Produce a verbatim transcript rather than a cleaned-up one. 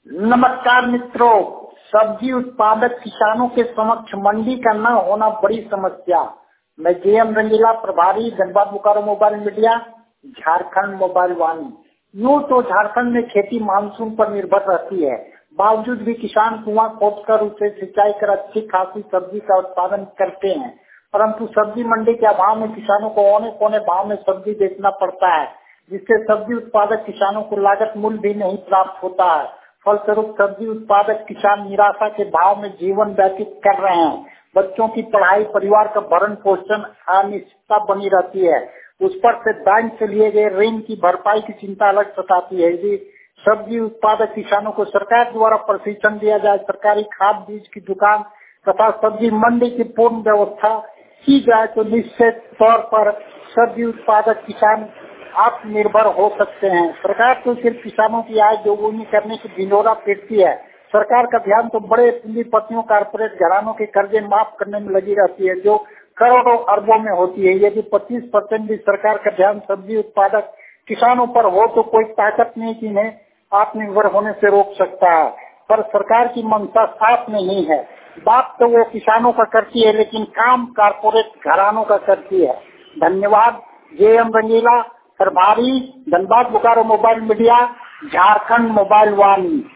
नमस्कार मित्रों, सब्जी उत्पादक किसानों के समक्ष मंडी का न होना बड़ी समस्या। मैं जे एम रंगीला, प्रभारी Dhanbad Bokaro mobile media, Jharkhand mobile Vani. यूँ तो झारखंड में खेती मानसून पर निर्भर रहती है, बावजूद भी किसान कुआं खोदकर उसे सिंचाई कर अच्छी खासी सब्जी का उत्पादन करते हैं, परंतु सब्जी मंडी के अभाव में किसानों को औने पौने भाव में सब्जी बेचना पड़ता है, जिससे सब्जी उत्पादक किसानों को लागत मूल्य भी नहीं प्राप्त होता है। फलस्वरूप सब्जी उत्पादक किसान निराशा के भाव में जीवन व्यतीत कर रहे हैं। बच्चों की पढ़ाई, परिवार का भरण पोषण अनिश्चितता बनी रहती है। उस पर से बैंक से लिए गए ऋण की भरपाई की चिंता अलग सताती है। यदि सब्जी उत्पादक किसानों को सरकार द्वारा प्रशिक्षण दिया जाए, सरकारी खाद बीज की दुकान तथा सब्जी मंडी की पूर्ण व्यवस्था की जाए तो निश्चित तौर पर सब्जी उत्पादक किसान आत्मनिर्भर हो सकते हैं। सरकार तो सिर्फ किसानों की आय दोगुनी करने की ढिंढोरा पीटती है। सरकार का ध्यान तो बड़े पूंजीपतियों, कारपोरेट घरानों के कर्जे माफ करने में लगी रहती है, जो करोड़ों अरबों में होती है। यदि पच्चीस परसेंट भी सरकार का ध्यान सब्जी उत्पादक किसानों पर हो तो कोई ताकत नहीं कि इन्हें आत्मनिर्भर होने से रोक सकता है। पर सरकार की मंशा साफ नहीं है। बात तो वो किसानों का करती है, लेकिन काम कारपोरेट घरानों का करती है। धन्यवाद। जे एम रंगीला, प्रभारी Dhanbad Bokaro mobile media, Jharkhand mobile वाणी।